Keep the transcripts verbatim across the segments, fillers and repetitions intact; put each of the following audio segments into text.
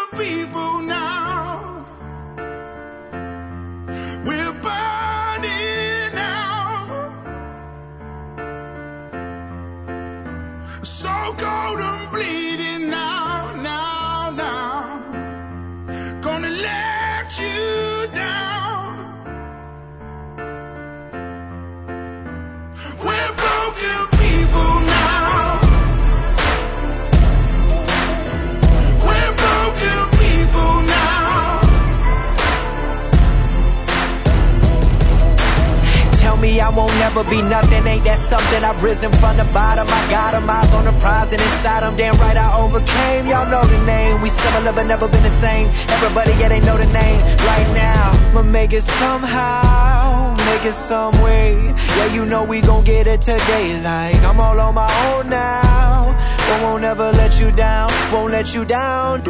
people now. We're burning out. So cold and bleeding now, now, now. Gonna let you down. We're broken people now. We're broken people now. Tell me I won't never be nothing, ain't that something? I've risen from the bottom, I got 'em, eyes on the prize and inside 'em, damn right I overcame. Y'all know the name, we similar but never been the same. Everybody, yeah, they know the name. Right now, I'ma make it somehow, make it some way. Yeah, you know we gon' get it today. Like, I'm all on my own now, but won't ever let you down, won't let you down.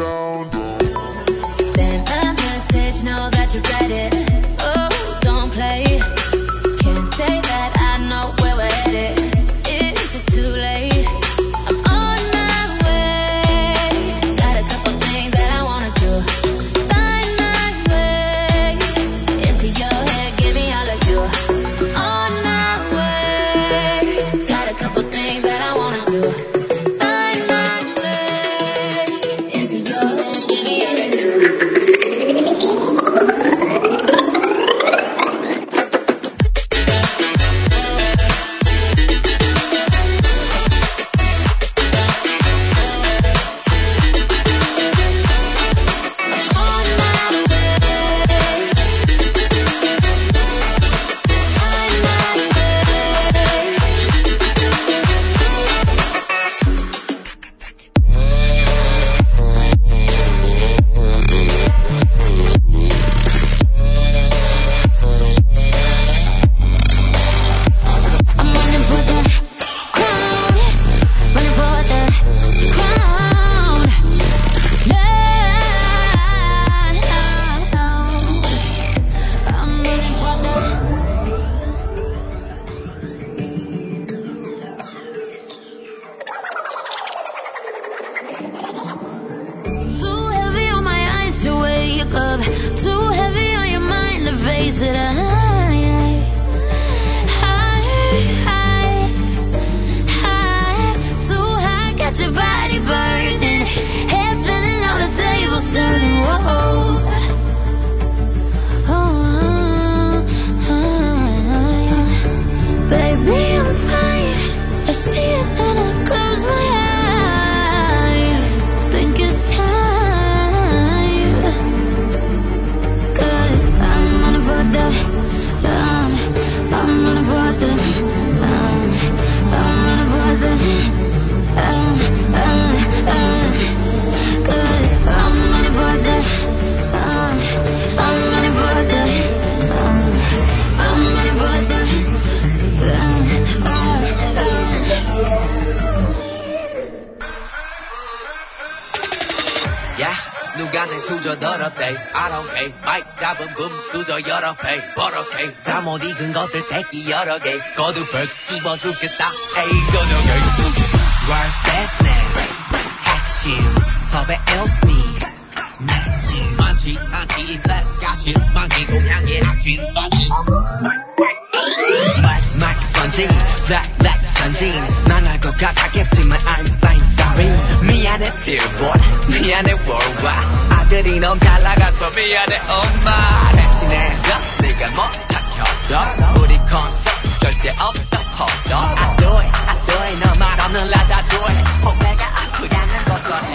Send a message, know that you read it. Oh, don't play. Can't say that I know where we're headed. Is it too late? I'm on my way. Got a couple things that I wanna do. Find my way into your head, give me all of you. On my way. Got a couple things that I wanna do. Find my way into your head, give me all of you. I'm running for the crown, running for the crown. No, I'm running for the. Too heavy on my eyes to wake up, too heavy on your mind to face it. I, high, high, too high, got your body burning, head spinning, all the tables turning. Whoa, oh, baby, I'm fine. I see it when I close my eyes. Think it's time, 'cause I'm running for the, um, I'm running for the, um, I'm running for the, um, um, um, 'cause I'm running for the, um, I'm running for the, um, I'm running for the, um, um, um. Yeah, 누가 내 수저 더럽대 I don't care 마이크 잡은 금 수저 여러 배 버럭해 다 못 익은 것들 새끼 여러 개 거두벌 씹어 죽겠다 에이 저녁에 Work best name 핵심 섭외 else me magic 많지 않지 less 같이 많기 동향의 악진 많지 마이크 마이크 번진 black black 전진 난 알 것 같았겠지만 I'm fine sorry 미안해 billboard 미안해 worldwide 아들이 너무 잘 나가서 미안해 엄마 대신해줘 네가 못한 협력 우리 콘서트 절대 없어 hold on I do it I do it 너 말 없는 라다 do it 혹 내가 아프다는 것도 해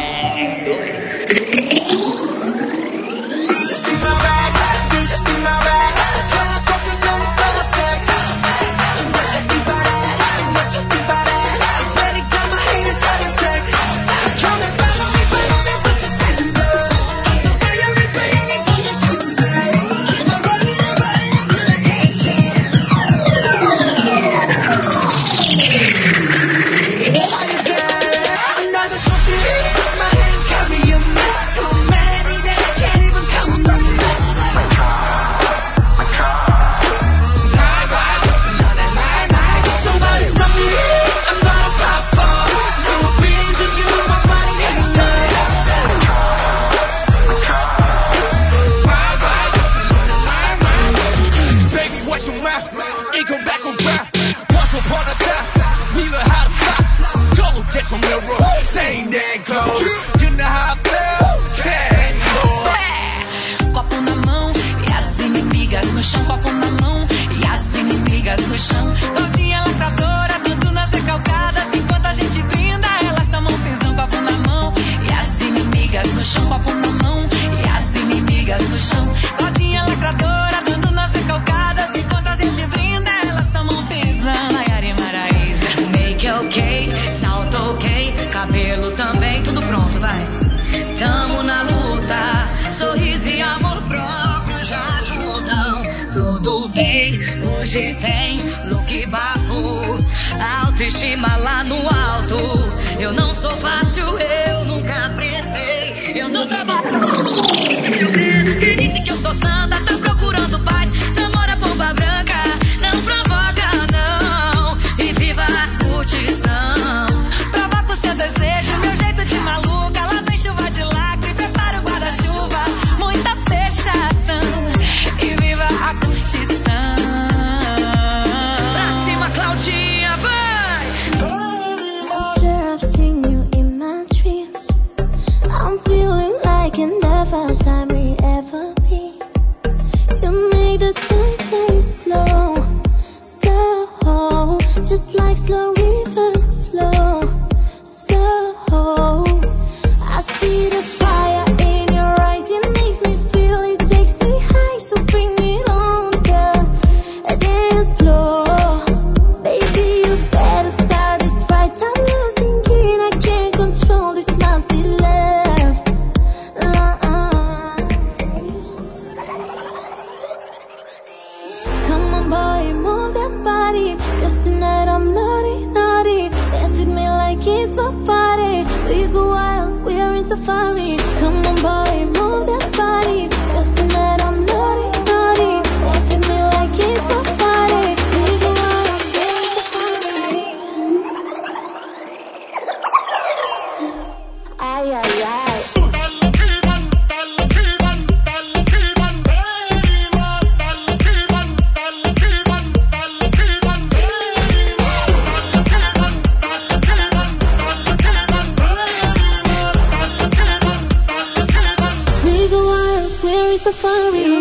Another trophy, put my hands, carry a man, too many days. goes. You know how I feel. Tango. Copo na mão e as inimigas no chão. Copo na mão e as inimigas no chão. Claudinha lacradora, dando nas recalcadas. Enquanto a gente brinda, elas tomam pisão. Copo na mão e as inimigas no chão. Copo na mão e as inimigas no chão. Claudinha lacradora, dando nas recalcadas. Enquanto a gente brinda, elas tomam pisão. Maiara e Maraísa. Make ok, salto ok, cabelo também, tudo pronto, vai. Tamo na luta, sorriso e amor próprio já ajudam. Tudo bem, hoje tem look bafo, autoestima lá no alto. Eu não sou fácil, eu nunca prestei, eu não trabalho. Eu creio, quem disse que eu sou santa, tá procurando paz. Namora bomba branca, não provoca não. E viva a curtição. Provoca o seu desejo, meu jeito de maluca. Lá vem chuva de lacre, prepara o guarda-chuva. Muita fechação e viva a curtição. Pra cima, Claudinha, vai! I'm sure I've seen you in my dreams. I'm feeling like in the first time we ever meet. You make the time fly slow, slow, just like slow rivers flow. So I see the fire in your eyes, it makes me feel, it takes me high. So bring it on, girl, a dance floor. Baby, you better start this right. I'm losing it, I can't control, this must be love. Uh-uh. Come on boy, move that body, cause tonight I'm naughty, naughty. Dance with me like it's my party. We go wild, we are in safari. Come on boy, move that body, cause tonight I'm naughty, naughty. Dance with me like it's my party. We go wild, we are in safari. Ay, ay, ay. We go wild, we're in safari.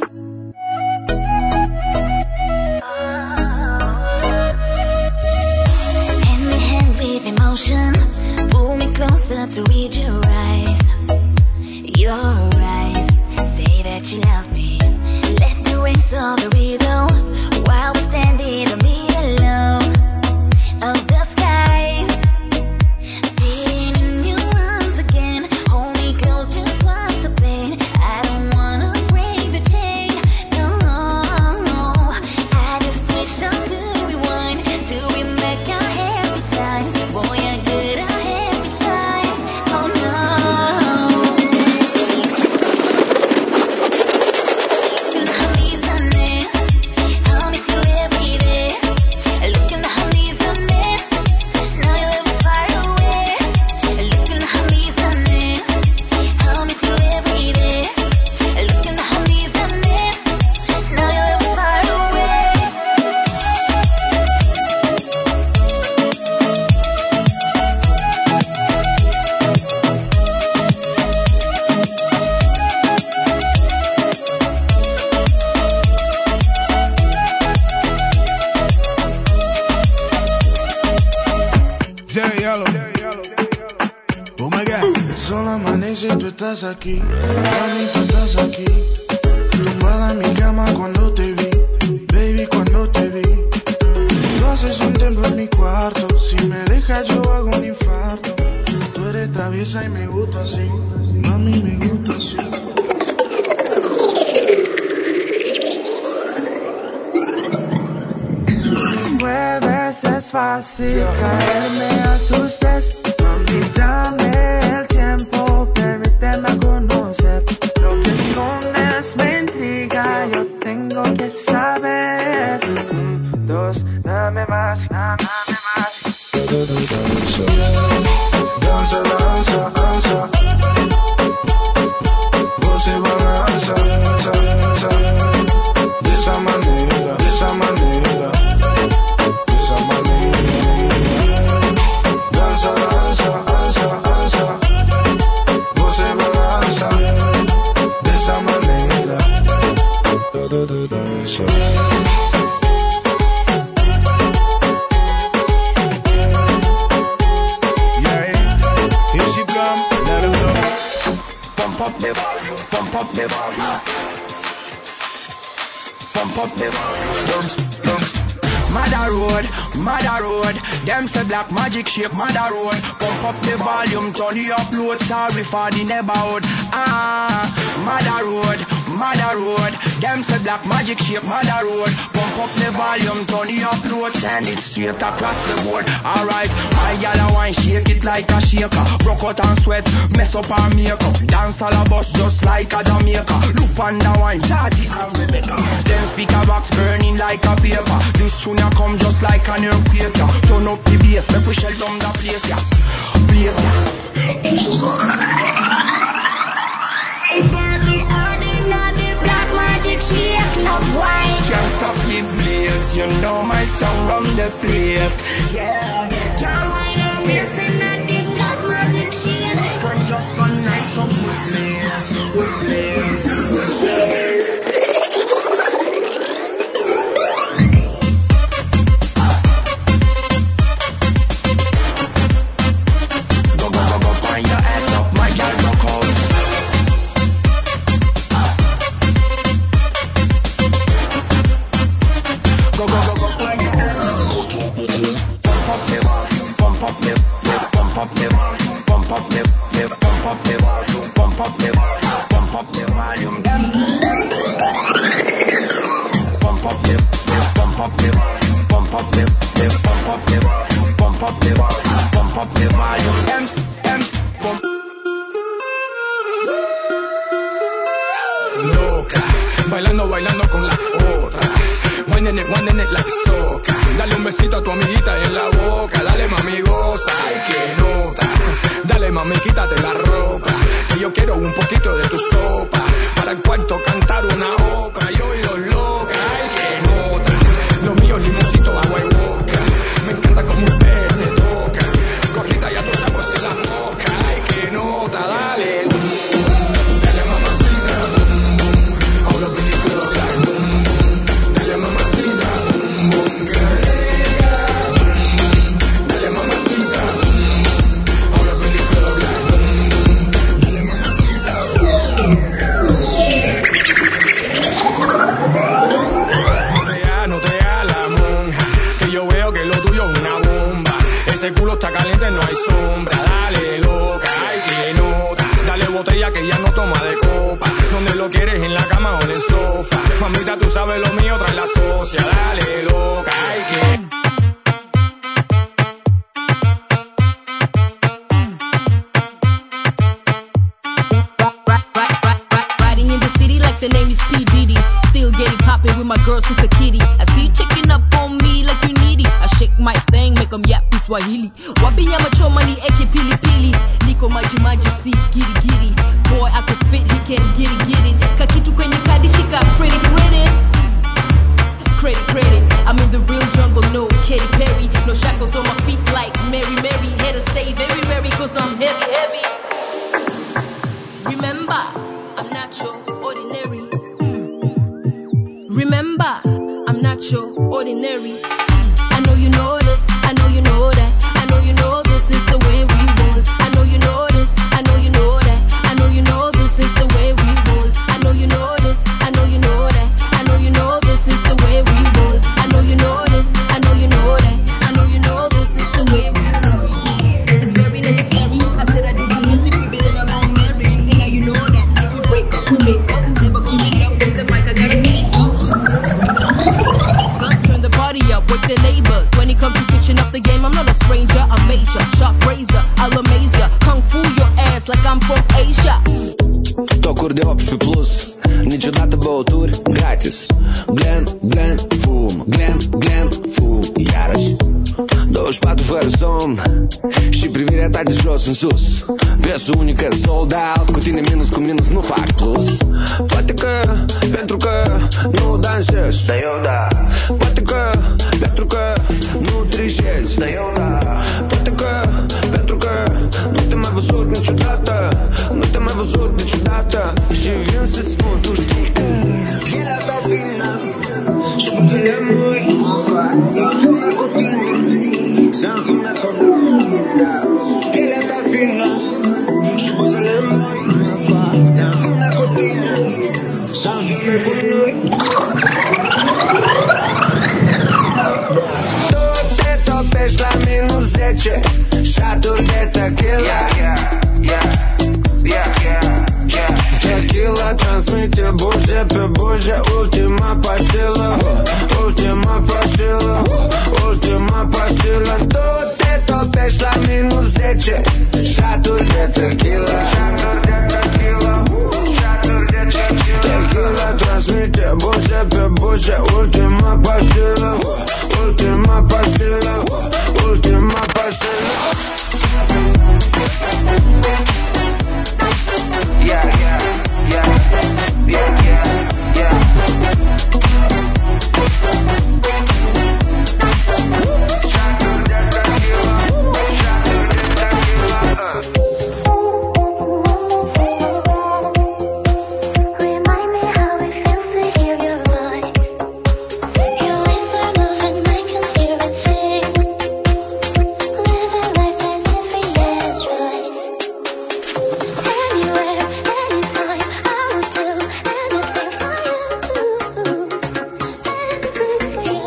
Hand in hand with emotion, pull me closer to read your eyes. Your eyes say that you love me. Let the rays of the rhythm while we stand in the middle of the skies. Sitting in your arms again, hold me close, just watch the pain. I don't wanna break the chain, no. I just wish I could rewind till we make our happy times. Boy, I could our happy times. Oh no. Honey's on it, I miss you every day. Look in the honey's on it, now you're living far away. Look in the honey's on it, I miss you every day. Look in the honey's on it, now you're living far away. Jerry Yellow. Oh my God. El sol amanece y tú estás aquí. Mami, tú estás aquí. Tumbada en mi cama cuando te vi. Baby, cuando te vi. Tú haces un templo en mi cuarto. Si me dejas yo hago un infarto. Tú eres traviesa y me gusta así. Mami, me gusta así. Mueves, es fácil caerme a tus pies. Mami, dame el tiempo, permíteme conocer. Lo que escondes me intriga, yo tengo que saber. Un, dos, dame más, dame más. Danza, danza, danza. Você balança, danza, danza. De esa manera, de esa manera. De esa manera. Danza, danza. da da dansa. Pump up the volume, pump up the volume, pump up the volume. Dance, dance. Mother road, mother road. Them say black magic shape mother road. Pump up the volume, turn the upload. Sorry for the neighborhood. Ah, mother road, mother road. Them say black magic shape mother road. Pump up the volume, turn the upload. Send it straight across the board. Alright, my gal a wine shake it like a shaker. Broke out and sweat, mess up her makeup. Dance all a bus just like a Jamaica. Look on the wine, Jati and Rebecca. Then speaker box burning like a paper. This tune come just like an earthquake. Turn up the bass, make we shell down the place, yeah. Place, can't stop the blaze, you know my song run the place, yeah. Can't wine and waste in the black magic shit. I'm just so nice, so good place, good place, good place. Go, go, go, go, find your head up, my girl, rock out. Go, go, go, go, find your head up. Pump up the volume, pump up the, pump up the volume, pump up the, pump up the volume, pump up the volume, pump up the volume. Pump up the, pump up the volume, pump up the, pump up the volume, pump up the volume, pump up the volume. Ems, ems, pump. Loca, bailando, bailando con la otra. Winding it, winding it like soca. Dale un besito a tu amiguita en la boca. Dale mami, goza, ay que nota. Dale mami, quítate la ropa. Que yo quiero un poquito de tu sopa. Para el cuarto cantar una ópera. Yo oído loca, ay que nota. Lo mío limoncito, agua y boca. Me encanta como un pez se toca. Cosita ya tu sabor se la moca. Ay que nota, dale. Dale mamacita. All up in the club like boom. Dale mamacita. Boom, que rica. Dale mamacita. All up in the club like boom. Dale mamacita. No te hagas, no te hagas la monja. Que yo veo que lo tuyo es una bomba. Ese culo está caliente, no hay sombra. Dale loca, ay que nota. Dale botella que ya no toma de copa. Donde lo quieres, en la cama o en el sofá. Mamita, tú sabes lo mío, trae la socia. Dale loca, ay que... Riding in the city like the name is P. Diddy. Still getting poppin' with my girl since a kitty. I see you checking up on me like you needy. I shake my thing, make them yap in Swahili. Wapi nyama choma ni eke pili pili. Niko maji maji si giri giri. Boy I could fit, he can get it, get it. Kakitu kwenye kadi shika credit credit. Credit credit. I'm in the real jungle, no Katy Perry. No shackles on my feet like Mary Mary. Here to stay very very cause I'm heavy heavy. Remember, I'm not your ordinary. Remember, I'm not your ordinary. I know you know this, I know you know that. I know you know this is the way we roll. I know you know this, I know you know that. I know you know this is the way we roll. I know you know this, I know you know that. I know you know this is the way we roll. I know you know this, I know you know that. I know you know this is the way we roll. It's very necessary. I said I do the music, we been in a long marriage. And now you know that if we break up, we make up. Never keep it up with the mic, I gotta speak up. Turn the party up with the neighbors. When it comes to switching up the game, I'm not a stranger, I'm major. Sharp razor, I'll amaze ya. Kung fu your ass like I'm from Asia. Tocuri de opt fi plus. Niciodată băuturi gratis. Glen, Glen, fum. Glen, Glen, fum. Iarăși douăzeci și patru fără somn și privirea ta de jos în sus. Piesă unică, sold out. Cu tine minus cu minus nu fac plus. Poate că, pentru că nu dansezi, dar eu da. Poate că, pentru că nu trișezi, dar eu da. Poate că, pentru că nu te-am mai văzut niciodată. Nu te-am mai văzut niciodată. Și vin să-ți spun, tu știi că pielea ta vine Să ajungă cu tine, să ajungă cu mine. Pielea ta fină și buzele moi mă fac să ajungă cu tine, să ajungă cu noi. Tu te topești la minus zece șaturi de tequila. Tequila transmite buze pe buze, ultima pastilă, ultima pastilă, ultima pastilă. Tu te topești la minus zece șaturi de tequila. Tequila transmite buze pe buze, ultima pastilă, ultima pastilă, ultima pastilă. Yeah, yeah, yeah, yeah, yeah, yeah. Shotgun de tequila, shotgun de tequila. Remind me how it feels to hear your voice. Your lips are moving, I can hear it sing. Living life as if we had a choice. Anywhere, anytime, I would do anything for you. Anything for you.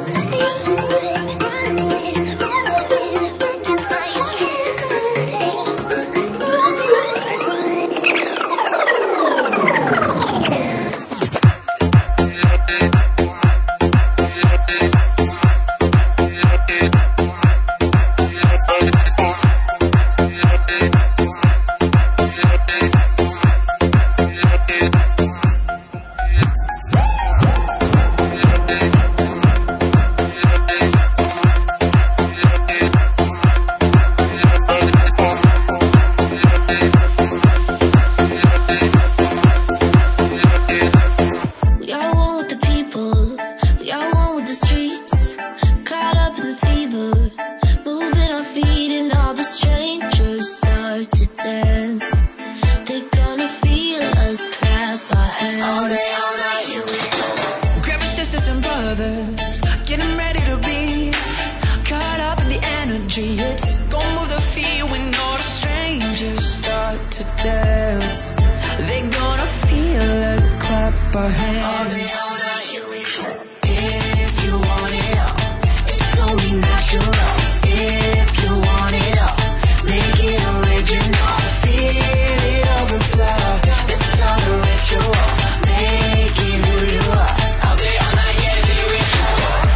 We are one with the people, we are one with the streets. Caught up in the fever, moving our feet and all the strangers start to dance. They gonna feel us clap our hands. All day, all night, here we go. Grab your sisters and brothers, getting ready to be caught up in the energy. It's gonna move the feet when all the strangers start to dance. They gonna feel us clap our hands. All day, all night, here we go. If you want it all, it's only natural. If you want it all, make it original. Feel it overflow. Let's start a ritual. Make it who you are. All day, all night, yeah, here we go.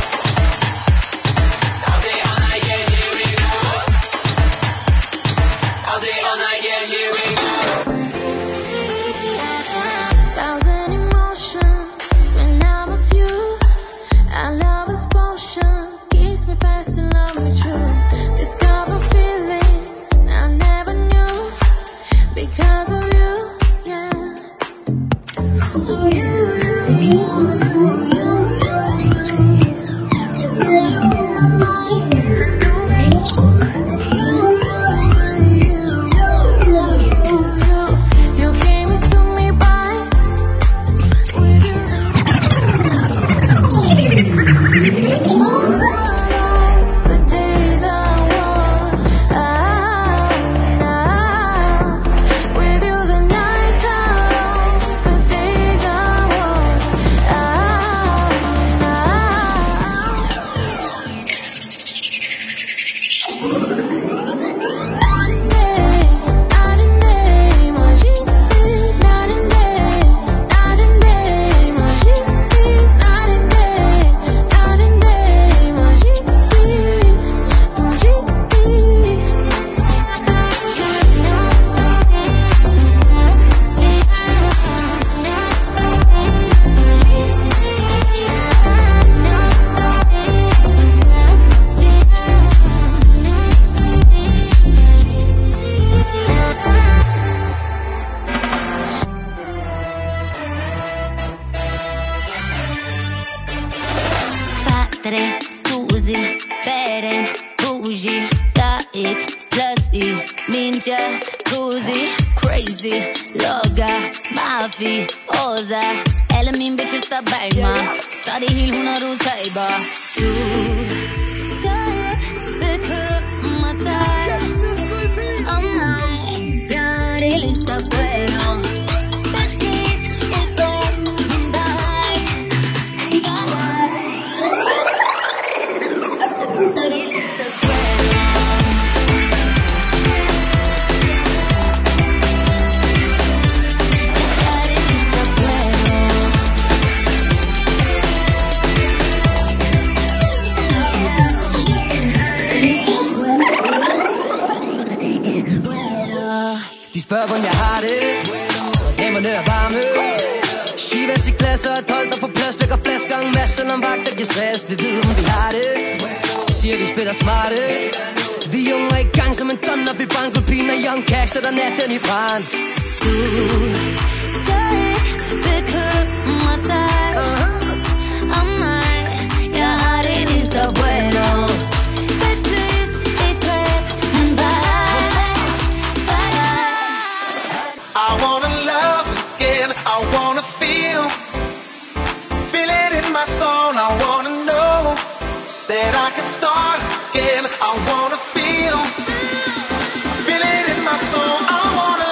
All day, all night, yeah, here we go. All day, all night, yeah, here we go. Thousand emotions when I'm with you. Our love is potion, keeps me fast and love me true. Discover feelings I never knew because of you, yeah. So you, you, you came and took me by. The days I want out now. With you the nights I long. The days I want out Battere, scusi, bere, bougie, Taik, plus minchia, così, crazy, loga, mafi, oza, Elamin bitches sta Burma, study heel huna ru taiba. De spørger, hvordan jeg har det. Damer ned ad varme. Skivask i glasser, et hold der på plads. Vækker flasker en masse, når vagter giver stress. Vi ved, om vi har det. De siger, vi spiller smarte. Vi er unge er i gang som en donner. Vi banker piner, young kæk, sætter natten i brand. Du skal ikke bekymre dig om mig. Jeg har det lige så bueno. Bitch, please, ikke dræb min vej. I wanna love again, I wanna feel, feel it in my soul. I wanna know that I can start again. I wanna feel, feel it in my soul. I wanna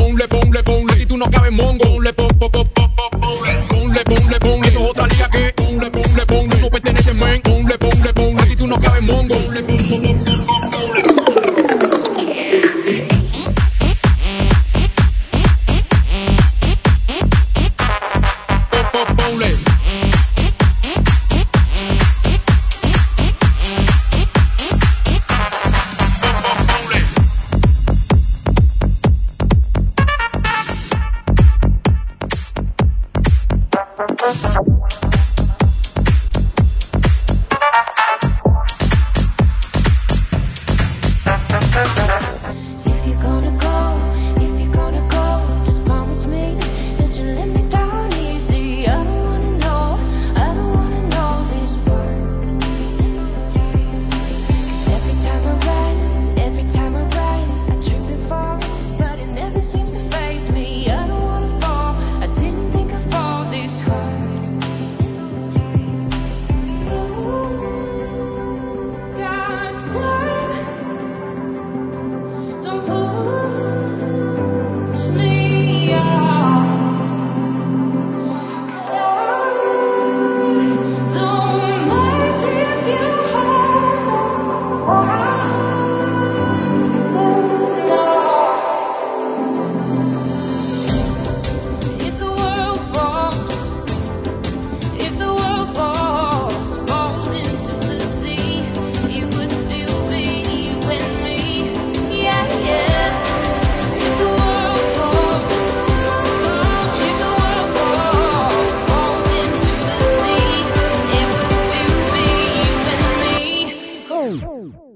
ponle, ponle, ponle, ponle, ponle, ponle, ponle, ponle, ponle, ponle, ponle, ponle, ponle, ponle, Wow.